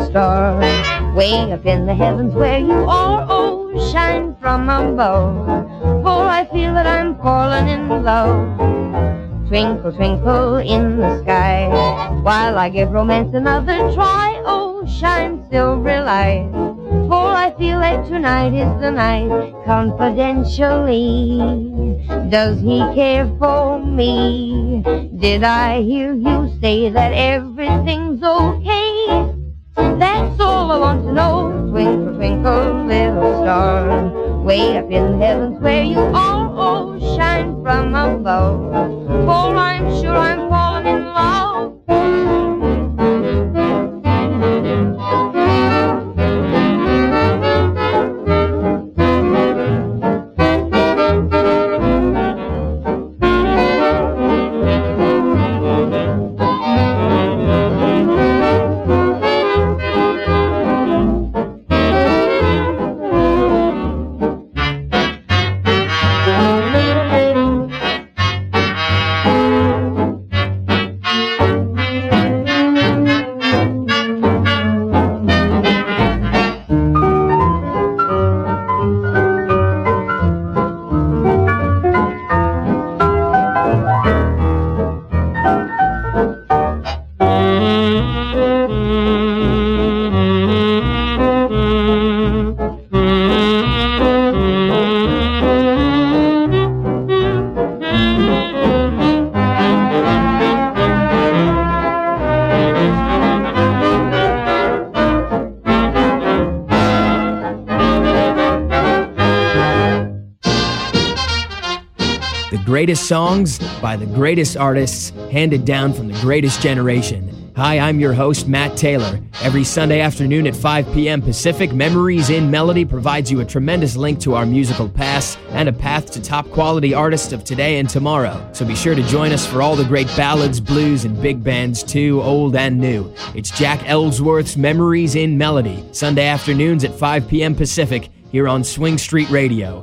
star. Way up in the heavens where you are, oh, shine from above. For I feel that I'm falling in love. Twinkle, twinkle in the sky, while I give romance another try. Oh, shine, silver light, for I feel that tonight is the night. Confidentially, does he care for me? Did I hear you say that everything's okay? That's all I want to know. Twinkle, twinkle, little star, way up in the heavens where you are, oh, shine from above. For I'm sure I'm falling in love. Greatest songs by the greatest artists, handed down from the greatest generation. Hi, I'm your host, Matt Taylor. Every Sunday afternoon at 5 p.m. Pacific, Memories in Melody provides you a tremendous link to our musical past and a path to top-quality artists of today and tomorrow. So be sure to join us for all the great ballads, blues, and big bands too, old and new. It's Jack Ellsworth's Memories in Melody, Sunday afternoons at 5 p.m. Pacific, here on Swing Street Radio.